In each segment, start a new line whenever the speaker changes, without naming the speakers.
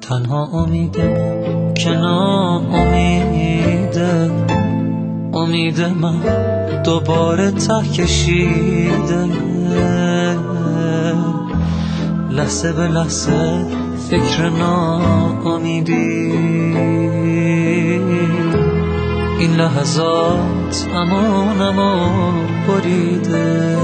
تنها امیدم که ناامیده، امید من دوباره ته کشیده. لحظه به لحظه فکر ناامیدی، این لحظات امانمو بریده.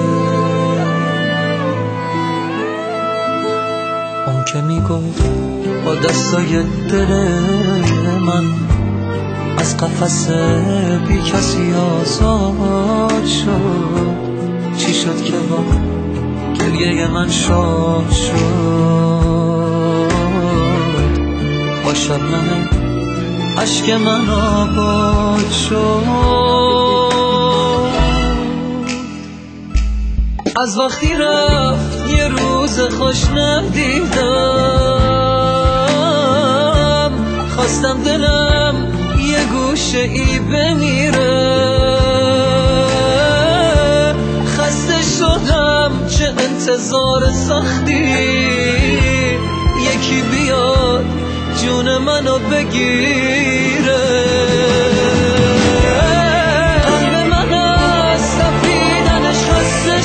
اون که میگفت با دستای دل من از قفس بی کسی آزاد شد، چی شد که با گریه من شاد شد؟ با شبنم عشق من آباد شد. از وقتی رفت یه روز خوش ندیدم، خواستم دلم یه گوشه ای بمیره. خسته شدم چه انتظار سختی، یکی بیاد جون منو بگیره. قلب من از سفیدنش خسته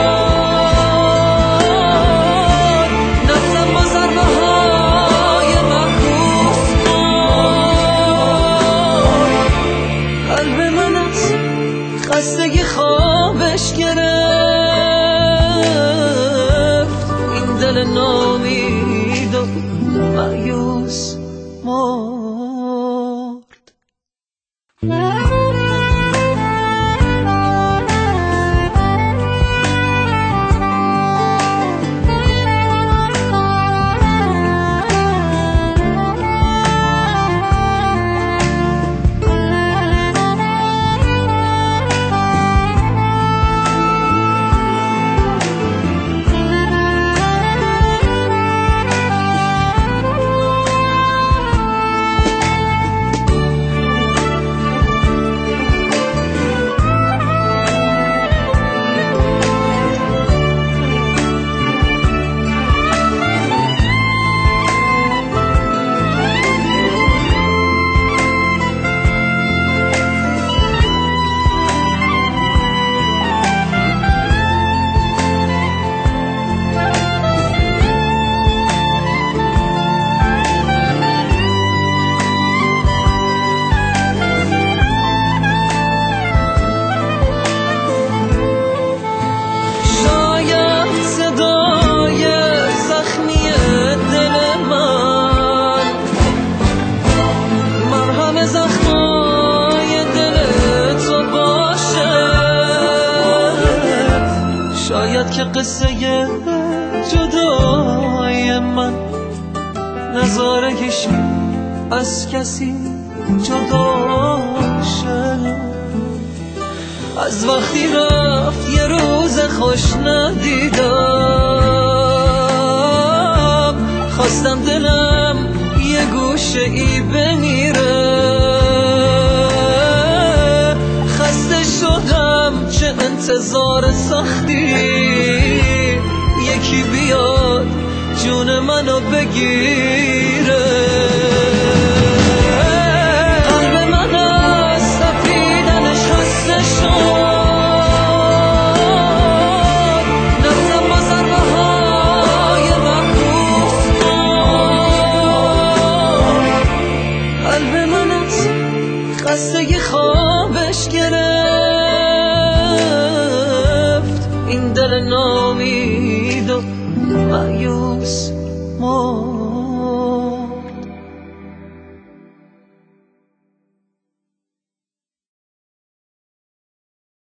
شد، نفتم با ضربه های معکوس بود. قلب من از خستگی خوابش گرفت، این دل نامید و مایوس مرد. شاید که قصه جدای من نذاره هیچ از کسی جدا شه. از وقتی رفت یه روز خوش ندیدم، خواستم دلم یه گوشه ای بمیره. خسته شدم چه انتظار سختی، یکی بیاد جون منو بگیره. قلب من از سفیدنش خسته شد، نفتم با ضربه های معکوس بود. قلب من از خستگی خوابش گرفت، این دل نامید و مایوس مرد.